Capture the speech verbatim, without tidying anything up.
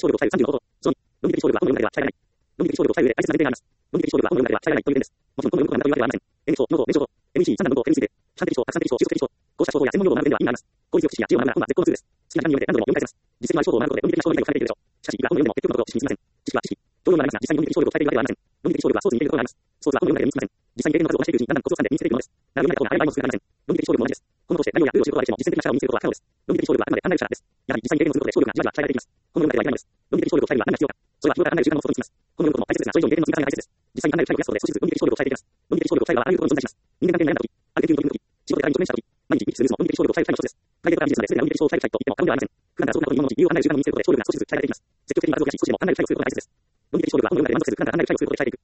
的勝利を抑えるさんじゅうのこと。そのに、論理的勝利はこのようなでは使えない。論理的勝利を抑える上で大切な前提があります。論理的勝利はこのようなでは使えないという点です。もちろんこのようなことがなくというわけではありません。エムエスオー、ノート、弁証と、エムイーシー、三段のことを エムシー で、主観的思考、拡散的思考、収束的思考、こうした思考や専門用語を学ぶ点では意味があります。効率よく知識や知恵を学ぶのは絶好のツールです。好きな時間に読めて何度も読み返せます。実績のある思考を学ぶことで論理的勝利が書かれているでしょう。しかし、いくら本を読んでも結局のことを知識につきません。知識は知識。同様になりますが、実際に論理的勝利を伝えているわけではありません。論理的勝利はソースに入れることがあります。ソースは本を読んだけで身につきません。実際に経験の数を増していくうちにだんだんコツをつかんで身につけていくものです。なら読めない本があればいいの数がありません。論理的勝利も同じです。このことして内容やルールを知ることができても実践的な力を身につけることは不可能です。論理的勝利はあくまで考える力です。やはり実際に経験をすることで勝利がじわじわ鍛えられていきます。このようなではいけないのです。論理的勝利を伝えるには何が必要か。それは日頃から考える習慣の外につきます。このようなことも大切ですが、それ以上に経験の積み重ねが大切です。実際に考える体を増やすことで少しずつ論理的勝利を伝えていきます。論理的勝利を伝えるはあらゆることに存在します。人間関係に悩んだとき、ある研究に取り組むとき、仕事で誰に直面したとき、毎日意識するニュースも論理的勝利を伝える際の一つです。プライベートからビジネスまで全てが論理的勝利を伝える際と言っても過言ではありません。普段からそうなことに疑問を持ち理由を考える習慣を身につけることで勝利が少しずつ伝えられていきます。積極的に活動をし少しでも考える際をすることが大切です。論理的勝利は本を読んだで満足せず、普段から考える際をすることで伝えていく。